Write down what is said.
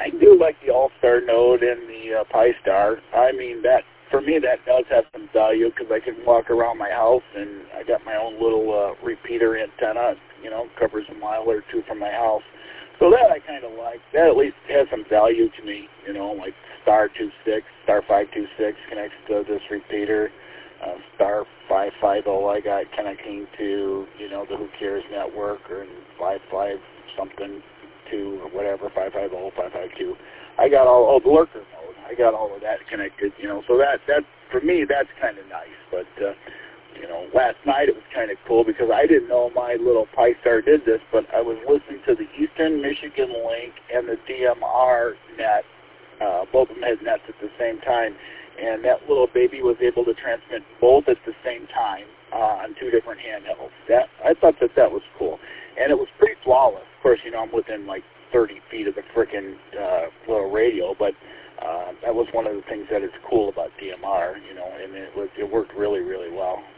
I do like the All-Star Node and the Pi-Star. I mean, that for me, that does have some value because I can walk around my house and I got my own little repeater antenna, you know, covers a mile or two from my house. So that I kind of like. That at least has some value to me, you know, like Star 26, Star 526 connects to this repeater. Star 550 I got connecting to, you know, the Who Cares network, or 55 something to whatever, 550, 552. I got all the lurker mode. I got all of that connected, you know. So that for me, that's kind of nice. But you know, last night it was kind of cool because I didn't know my little Pi-Star did this, but I was listening to the Eastern Michigan Link and the DMR net. Both of them had nets at the same time, and that little baby was able to transmit both at the same time on two different handhelds. I thought that was cool, and it was pretty flawless. Of course, you know, I'm within like 30 feet of the frickin' little radio, but that was one of the things that is cool about DMR, you know, and it worked really, really well.